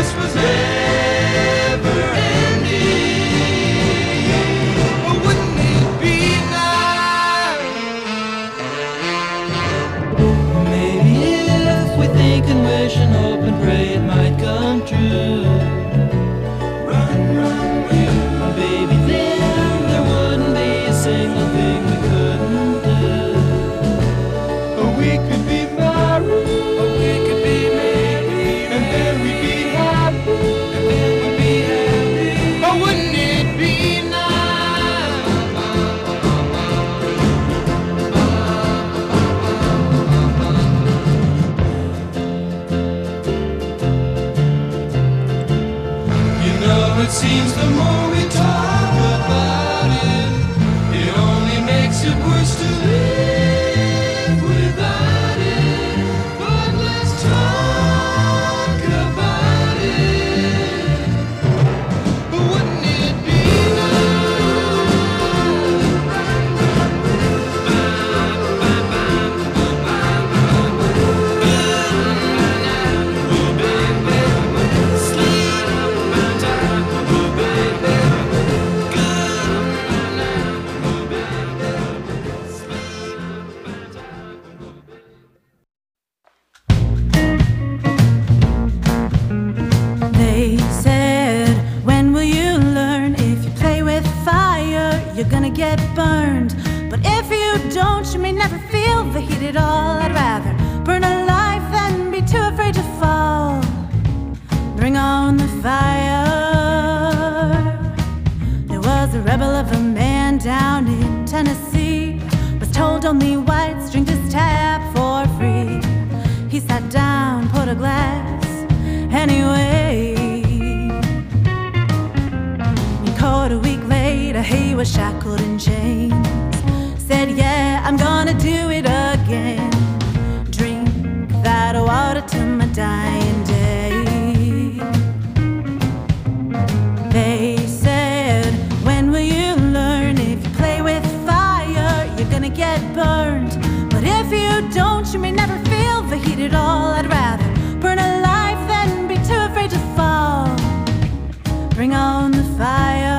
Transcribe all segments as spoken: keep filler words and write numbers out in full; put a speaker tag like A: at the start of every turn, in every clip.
A: this was never ending. But wouldn't it be nice? Maybe if we think and wish and hope and pray it might come true. Run, run, you, baby, then there wouldn't be a single thing we couldn't do. Or we could be married, or we could be married, and then we'd be happy, and then we'd be happy. Or wouldn't it be it seems the more we talk about it, it only makes it worse to live without it. But let's talk about it. But wouldn't it be
B: you're gonna get burned? But if you don't, you may never feel the heat at all. I'd rather burn alive than be too afraid to fall. Bring on the fire. There was a rebel of a man down in Tennessee, was told only whites drink this tap for free. He sat down, poured a glass anyway. Caught a week later, he was shackled in chains. Said, yeah, I'm gonna do it again. Drink that water till my dying day. They said, when will you learn? If you play with fire, you're gonna get burned. But if you don't, you may never feel the heat at all. I'd rather burn alive than be too afraid to fall. Bring on the fire.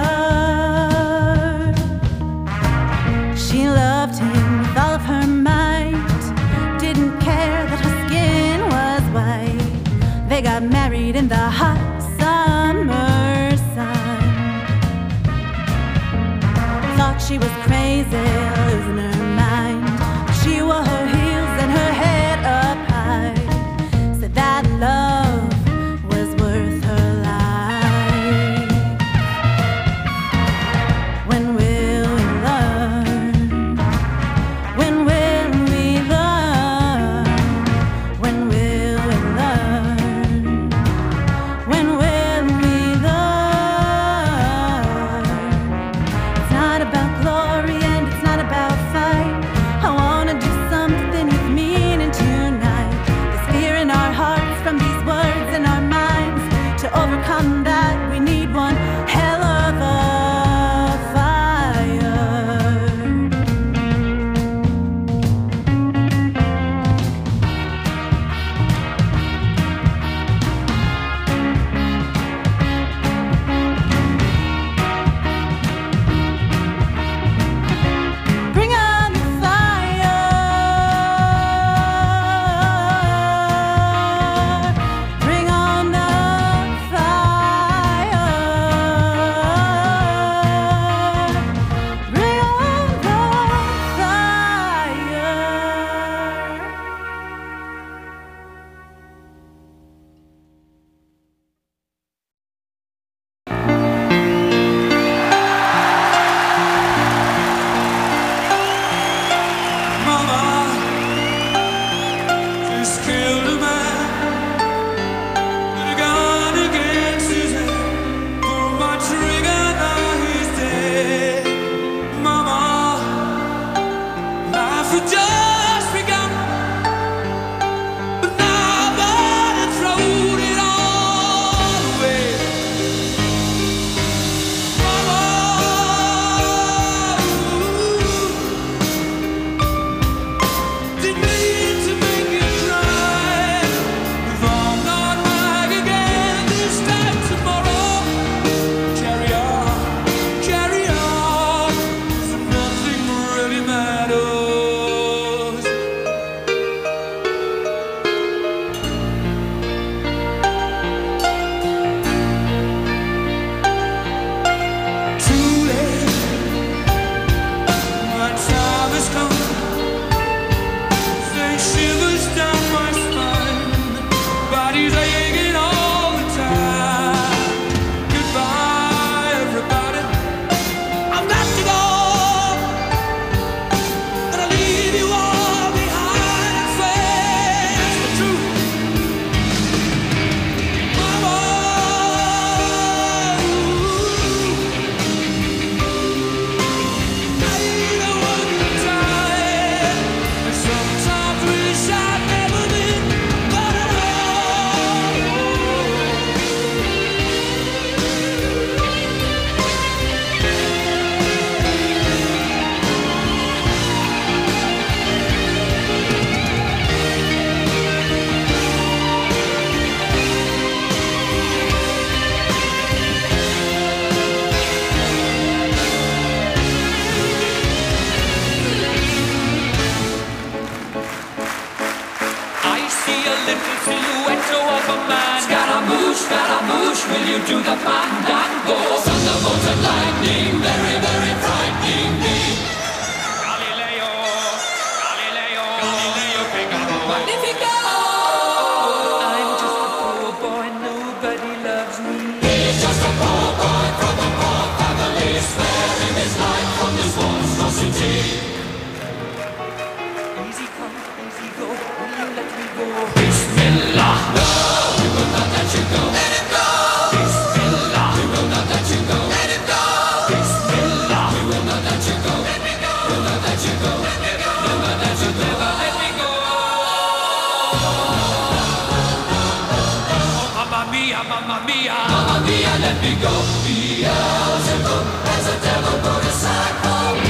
B: She loved him with all of her might, didn't care that her skin was white. They got married in the hot summer sun. Thought she was crazy, losing her mind. She wore her heels and her head up high. Said that love was worth her life. When will we learn? When will we learn? When will we learn? When will
A: little silhouette of a man. Scaramouche, Scaramouche, will you do the fandango? Thunderbolt and lightning, very, very frightening me. Galileo, Galileo, Galileo Figaro. Magnifico! I'm just a poor boy, nobody loves me. He's just a poor boy from a poor family, sparing his life from this monstrosity. Easy come, easy go, will you let me go? Bismillah, no, we will not let you go. Let him go! Bismillah, we will not let you go. Let him go! Bismillah, we will not let you go. Let me go! We'll not let you go. Let me go! We'll not let you go. Never let me go. Oh, mamma mia, mamma mia, mamma mia, let me go. Beelzebub has a devil put aside for me.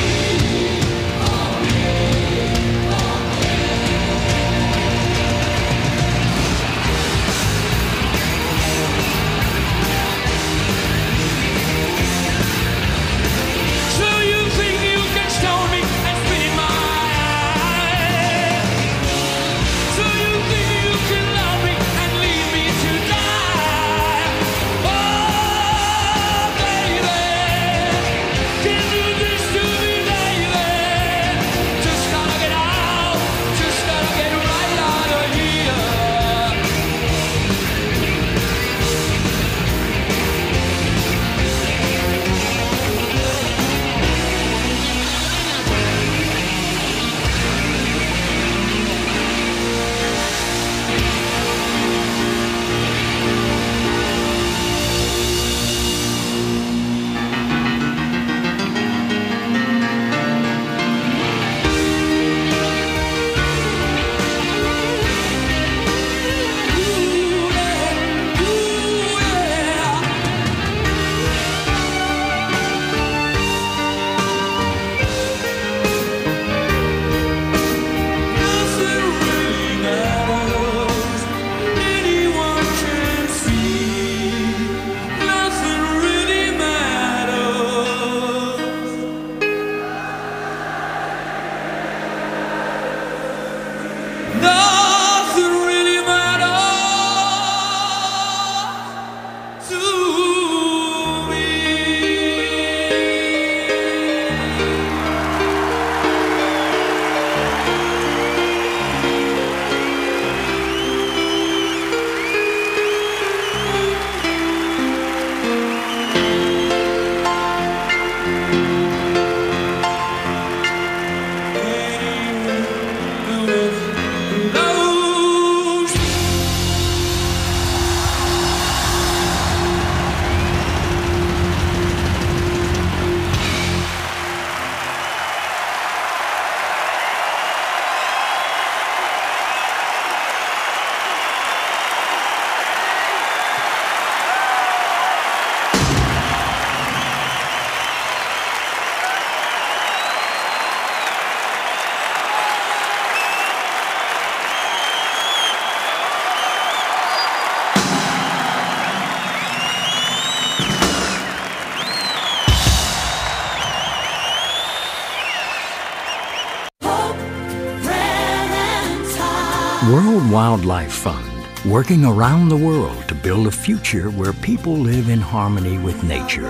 C: World Wildlife Fund, working around the world to build a future where people live in harmony with nature.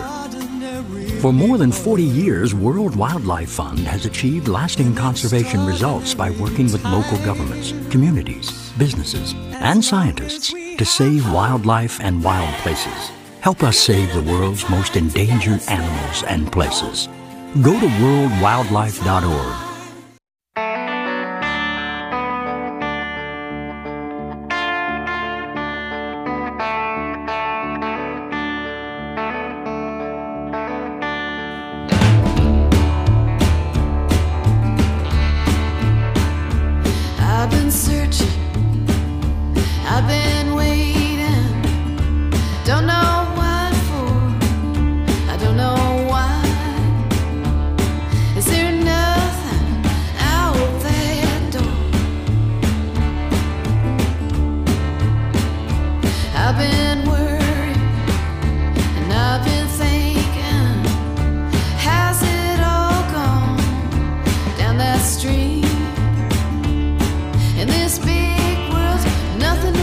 C: For more than forty years, World Wildlife Fund has achieved lasting conservation results by working with local governments, communities, businesses, and scientists to save wildlife and wild places. Help us save the world's most endangered animals and places. Go to world wildlife dot org.
B: I've been searching, I've been waiting, don't know what for, I don't know why. Is there nothing out that door? I've been worried and I've been thinking, has it all gone down that street? In this big world, nothing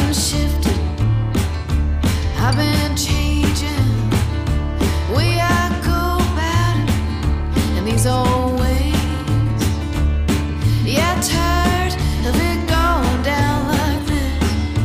D: been shifting, I've been changing. We are go about it in these old ways. Yeah, tired of it going down like this.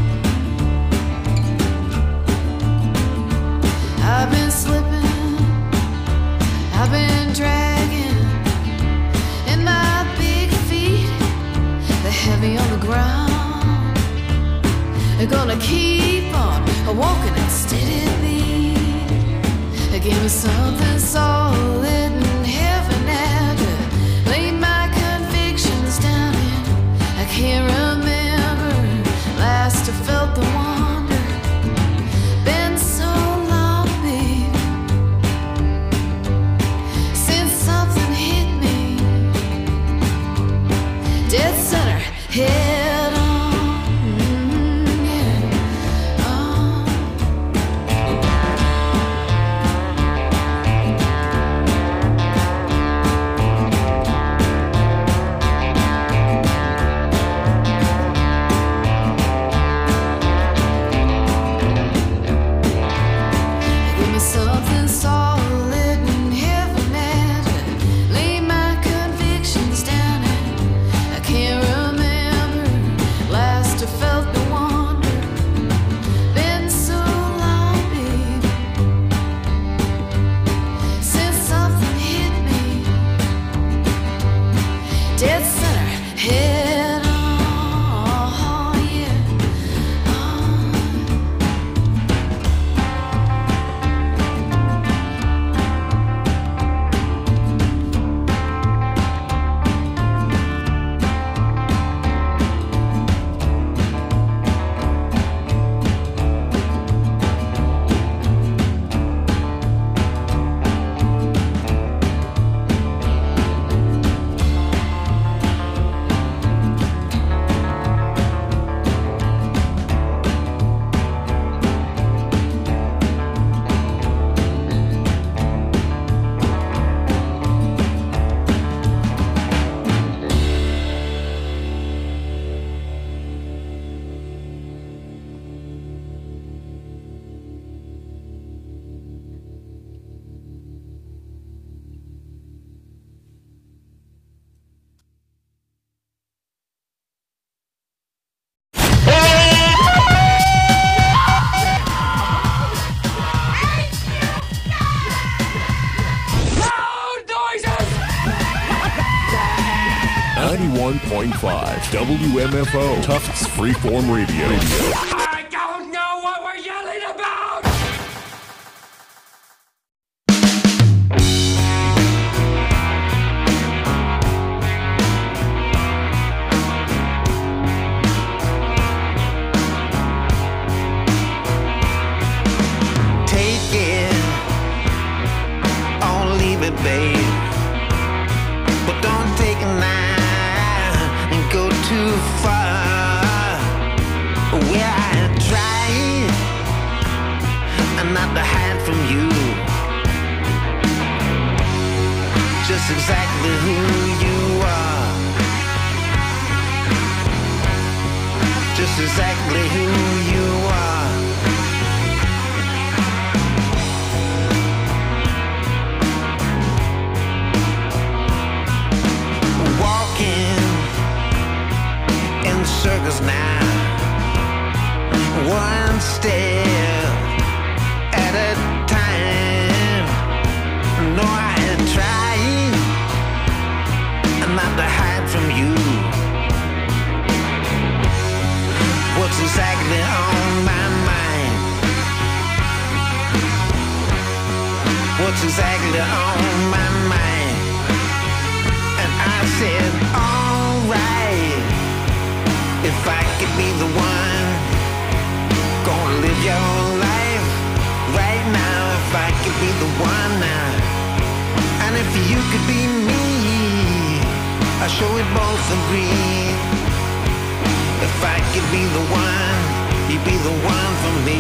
D: I've been slipping, I've been dragging, and my big feet, they're heavy on the ground. They're gonna keep on walking at steady beat. Give me something solid and heavy now to lay my convictions down in. I can't remember last I felt the wonder. Been so long, babe, since something hit me dead center head on.
E: ninety-one point five W M F O, Tufts Freeform Radio.
F: I don't know what we're yelling about!
G: Take it or leave it, babe. But don't take it now. Go too far. Where I tried not to hide from you just exactly who you are, just exactly who you are. Walking in circles now, one step at a time. No, I tried not to hide from you what's exactly on my mind, what's exactly on my mind. And I said, alright, if I could be the one gonna live your life right now, if I could be the one now, and if you could be me, I sure we both agree. If I could be the one, you'd be the one for me.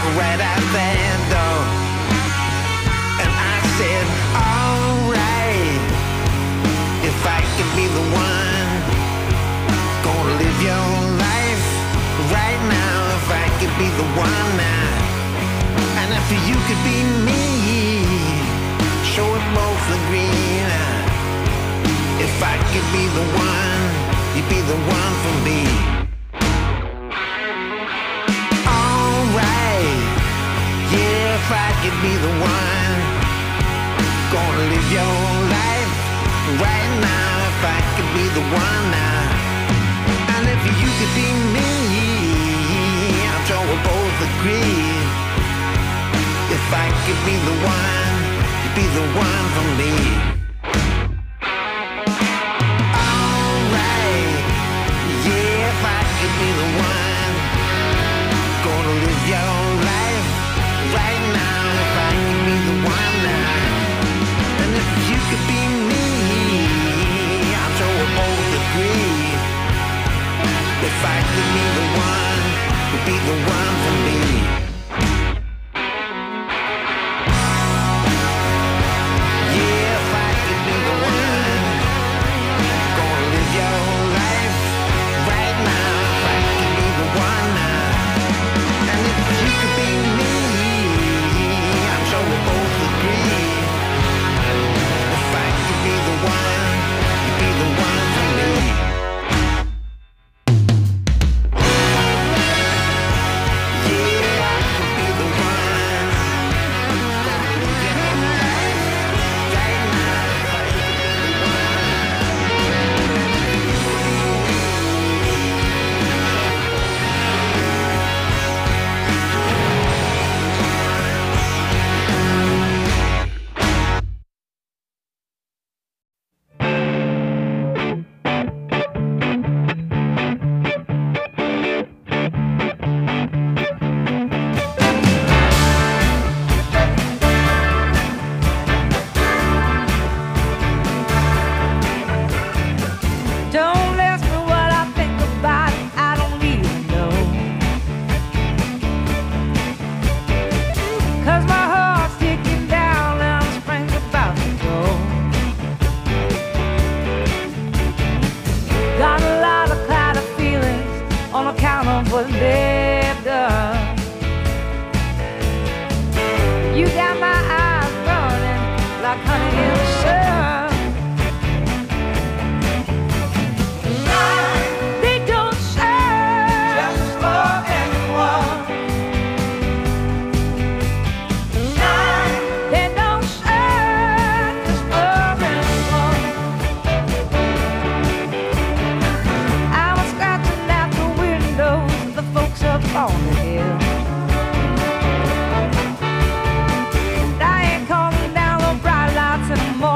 G: right out that door. And I said, alright, if I could be the one, gonna live your life right now, if I could be the one now. And if you could be me, show it both agree. If I could be the one, you'd be the one for me. Alright, yeah, if I could be the one, gonna live your life right now, if I could be the one now. And if you could be me, I'm sure we'll both agree. If I could be the one, you'd be the one for me. Alright, yeah, if I could be the one, gonna live your life right now, if I could be the one now. And if you could be me, I'm sure we'll both agree. If I could be the one, you'd be the one for me.
H: And I ain't calling down the bright lights anymore.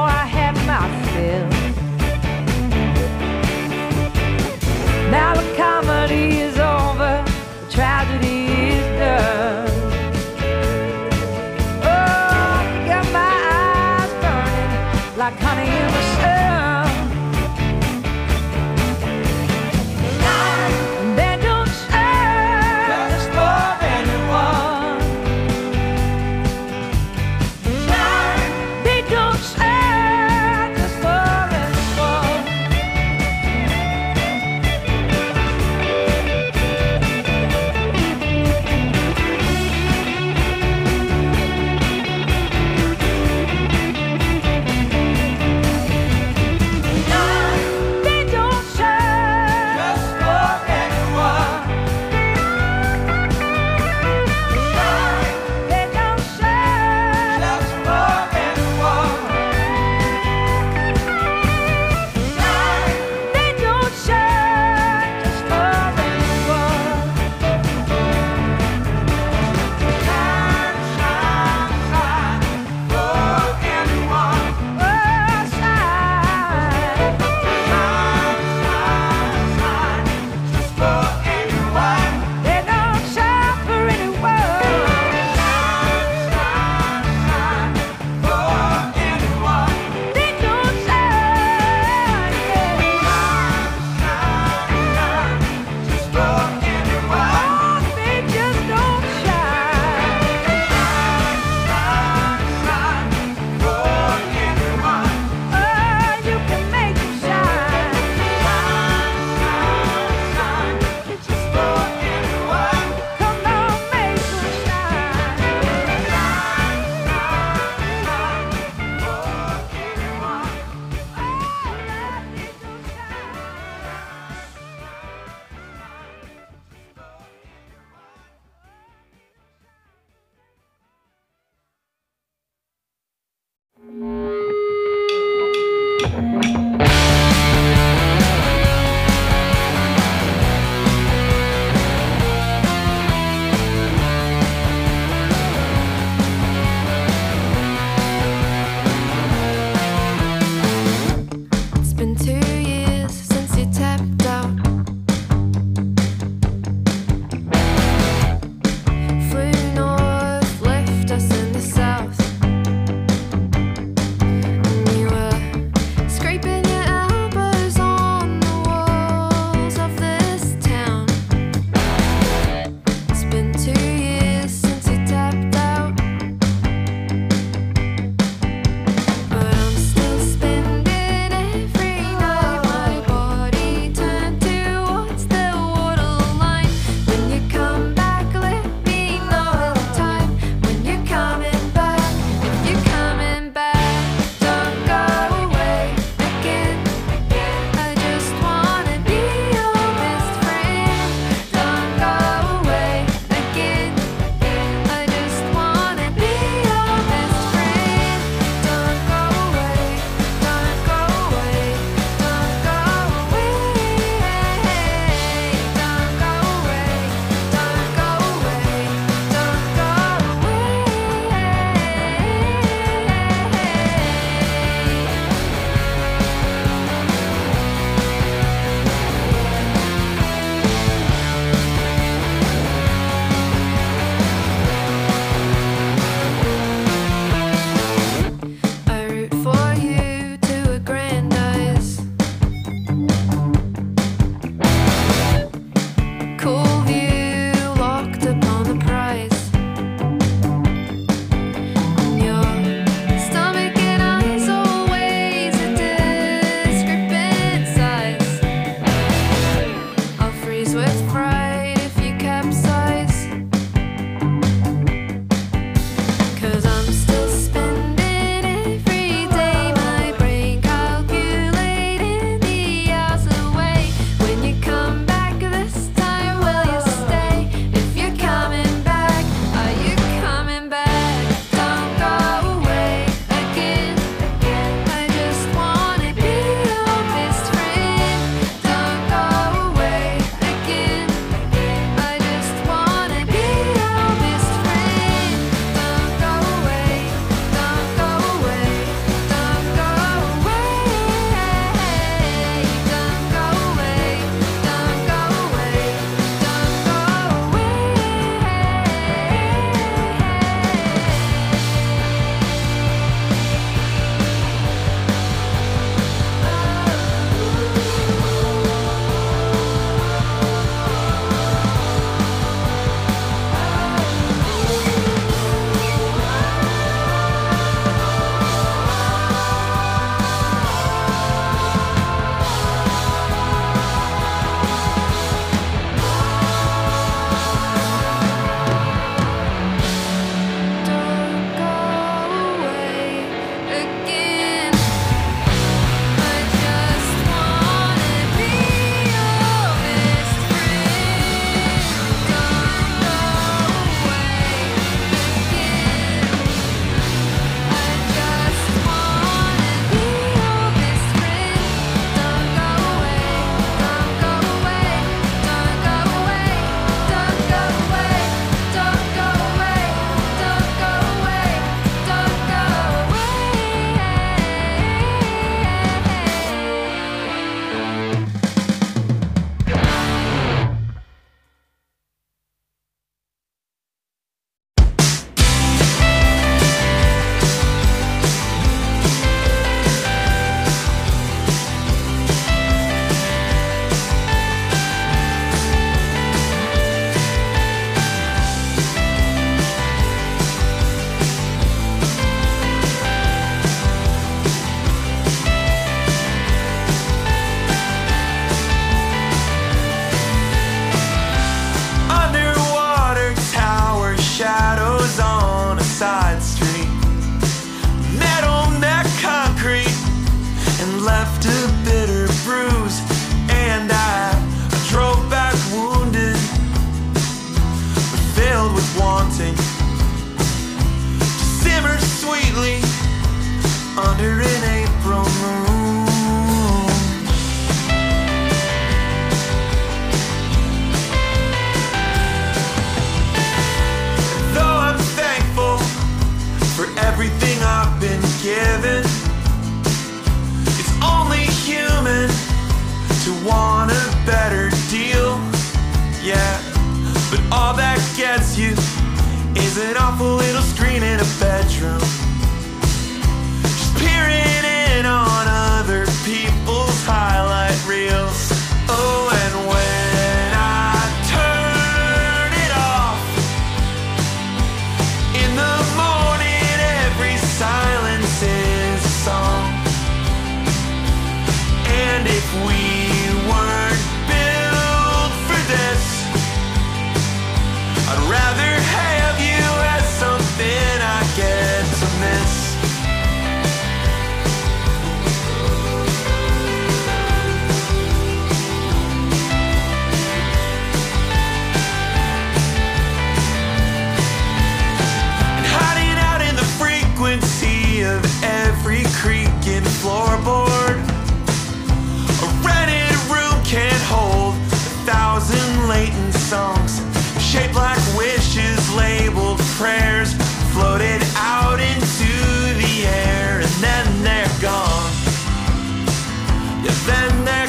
G: prayers floated out into the air, and then they're gone. Yeah, then they're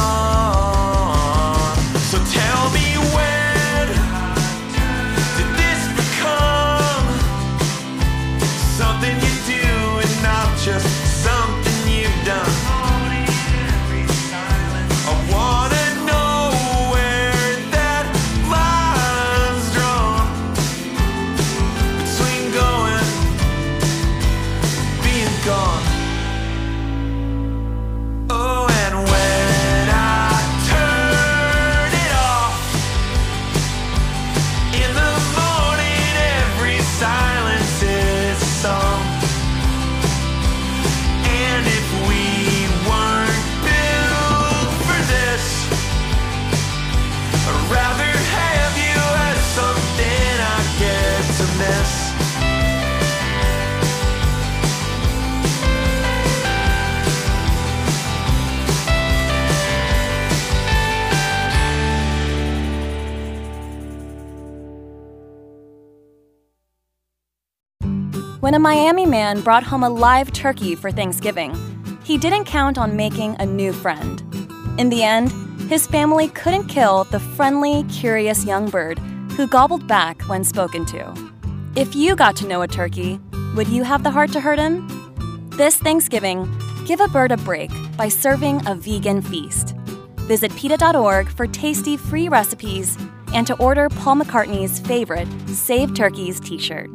G: gone. So tell me, when did this become something you do and not just something you've done? I wanna know where that line's drawn between going, being gone. Oh, and when I turn it off in the morning, every silence is a song. And if we weren't built for this, I'd rather have you as something I get to miss.
H: When a Miami man brought home a live turkey for Thanksgiving, he didn't count on making a new friend. In the end, his family couldn't kill the friendly, curious young bird who gobbled back when spoken to. If you got to know a turkey, would you have the heart to hurt him? This Thanksgiving, give a bird a break by serving a vegan feast. Visit PETA dot org for tasty free recipes and to order Paul McCartney's favorite Save Turkeys t-shirt.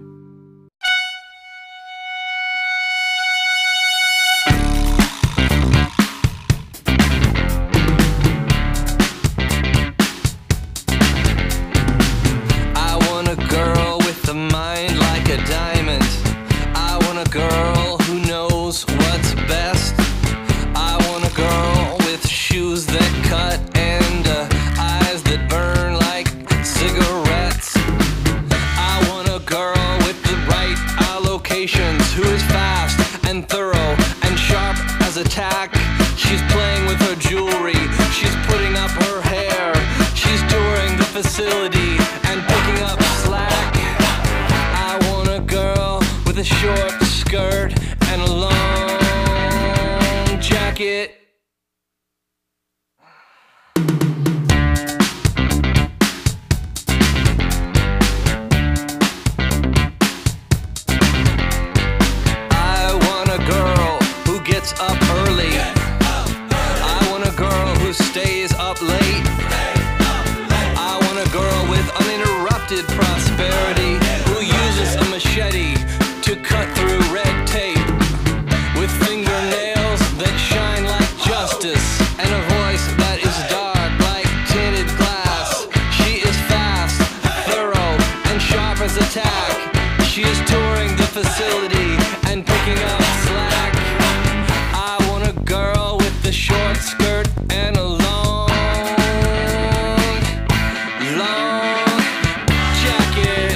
I: I want a girl with a mind like a diamond. I want a girl who knows what's best. I want a girl with shoes that cut and uh, eyes that burn like cigarettes. I want a girl with the right allocations, who is fast and thorough and sharp as a tack. She's playing with her jewelry, she's putting up her hair, she's touring the facility and picking up slack. I want a girl with a short skirt and a long jacket. I want a girl who gets up early. I want a girl who stays up late. I want a girl with uninterrupted prosperity, who uses a machete to cut through red tape, with fingernails that shine like justice and a voice that is dark like tinted glass. She is fast, thorough, and sharp as a tack. She is touring the facility and picking up slack. I want a girl with the short skirt and a long, long jacket.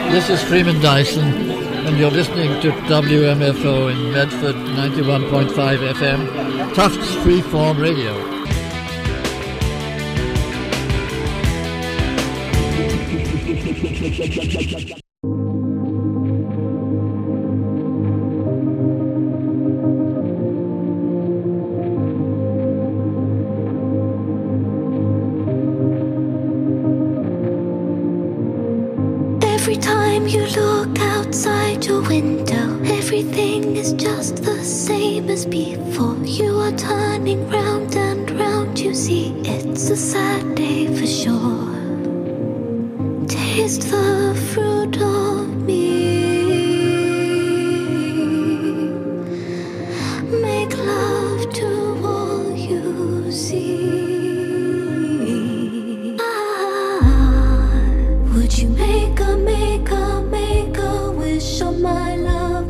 J: This is Freeman Dyson, and you're listening to W M F O in Medford, ninety-one point five F M, Tufts Freeform Radio.
K: Every time you look outside your window, everything is just the same as before. You are turning round and round, you see it's a sad day for sure. Taste the fruit of me, make love to all you see. Ah, would you make a, make a, make a wish on my love?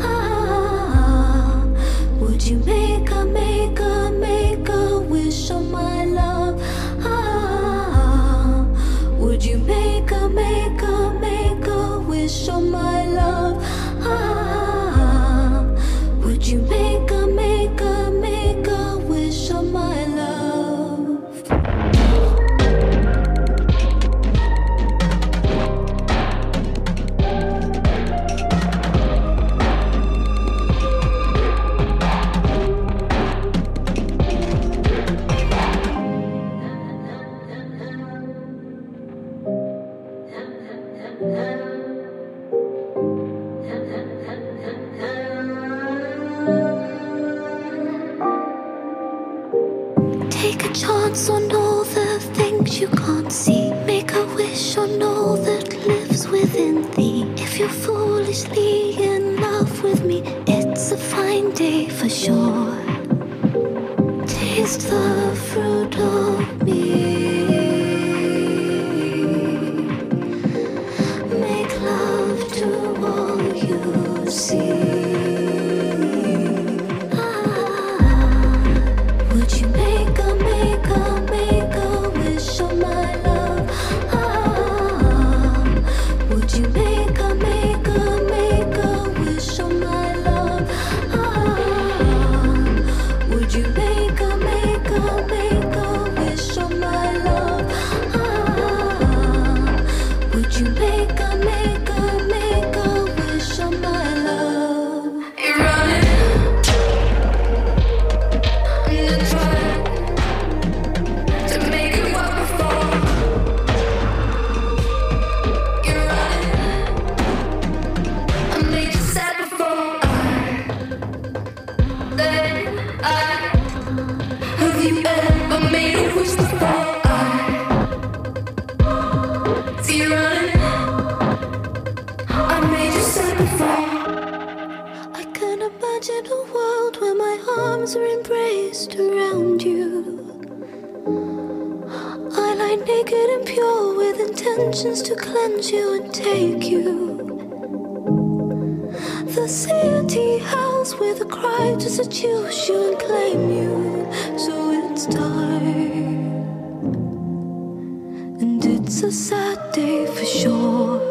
K: Ah, would you make a, make a, make a wish on my love? Ah, would you make a, make a, make a wish on my love? Ah, would you make a, make a, make a wish on my love? Take a chance on all the things you can't see. Make a wish on all that lives within thee. If you're foolishly in love with me, it's a fine day for sure. Taste the fruit of me, make love to all you see. Would you make a, make a, make a wish on my love? Ah, would you make a, make a, make a wish on my love? Ah, would you make a, make a, make a wish on my love? Ah, would you make a, make a, make a wish on my love? You're running. Imagine a world where my arms are embraced around you. I lie naked and pure with intentions to cleanse you and take you. The city howls with a cry to seduce you and claim you. So it's time, and it's a sad day for sure.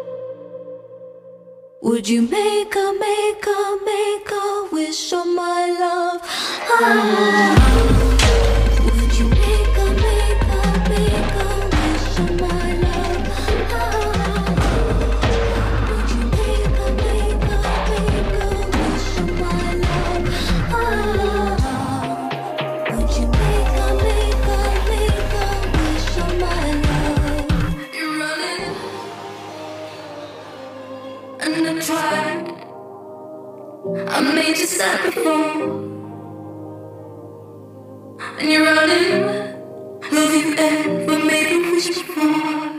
K: Would you make a, make a, make a wish on my love? Ah, would you make a, make a, make a wish on my love? Ah, would you make a, make a, make a wish on my love? Ah, would you make a, make a, make a wish on my love? You're running. And I tried, I made you sad before, and you're running. Love you ever made a wish before?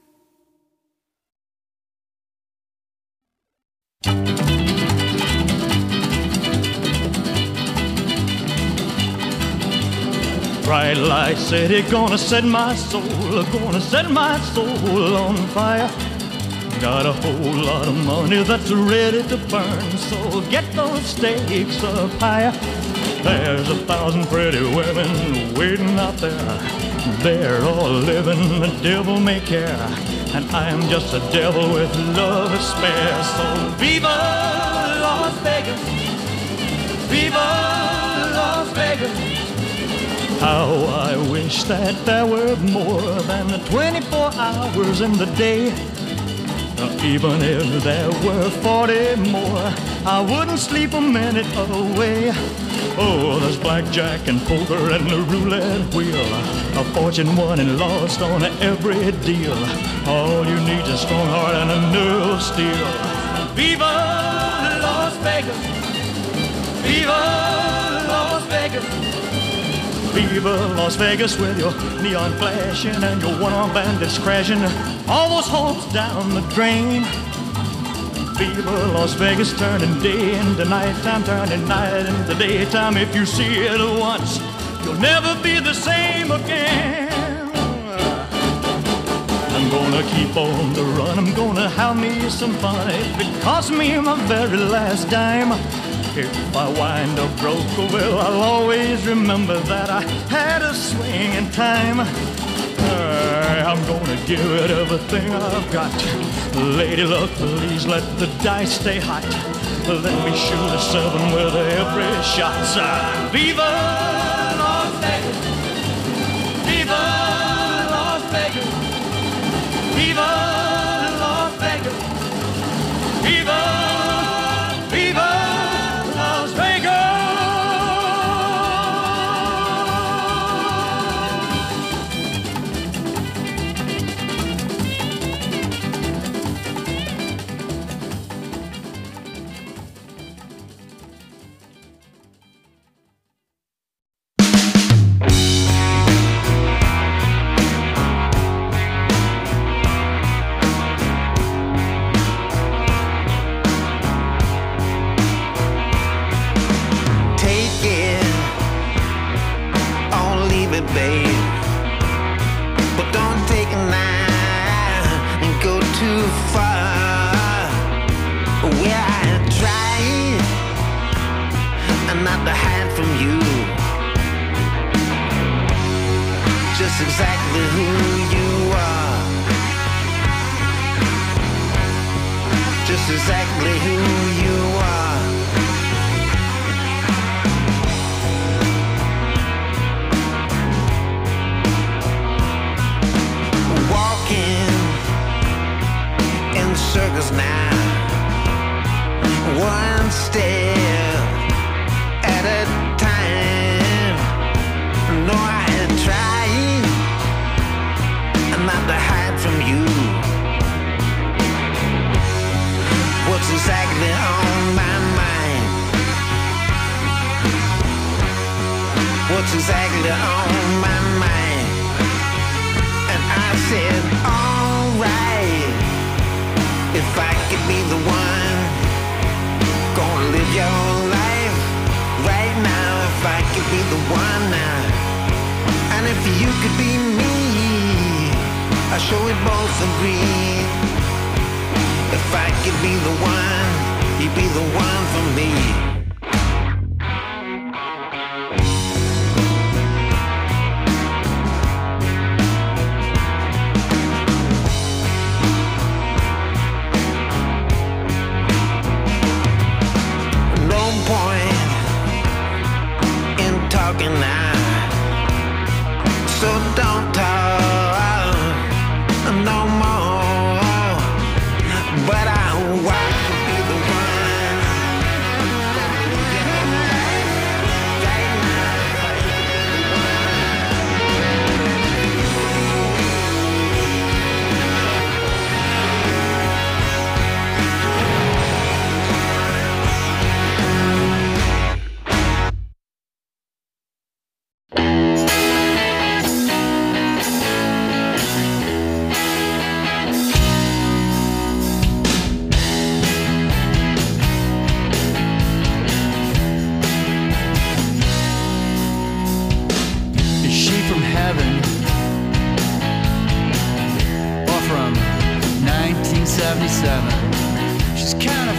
L: Bright light city, gonna set my soul, gonna set my soul on fire. Got a whole lot of money that's ready to burn, so get those stakes up higher. There's a thousand pretty women waiting out there. They're all living the devil may care, and I am just a devil with love to spare. So viva Las Vegas, viva Las Vegas. How I wish that there were more than the twenty-four hours in the day. Uh, even if there were forty more, I wouldn't sleep a minute away. Oh, there's blackjack and poker and the roulette wheel, a fortune won and lost on every deal. All you need is a strong heart and a nerve of steel. Viva Las Vegas, viva Las Vegas, viva Las Vegas with your neon flashing and your one-armed bandits crashing all those hopes down the drain. Viva Las Vegas, turning day into nighttime, turning night into daytime. If you see it once, you'll never be the same again. I'm gonna keep on the run, I'm gonna have me some fun. If it costs me my very last dime, if I wind up broke, well, I'll always remember that I had a swing in time. Uh, I'm gonna give it everything I've got. Lady luck, please let the dice stay hot. Let me shoot a seven with every shot. Uh, Viva Las Vegas, viva Las Vegas, viva Las Vegas, viva, viva Las Vegas.
M: seventy-seven. She's kind of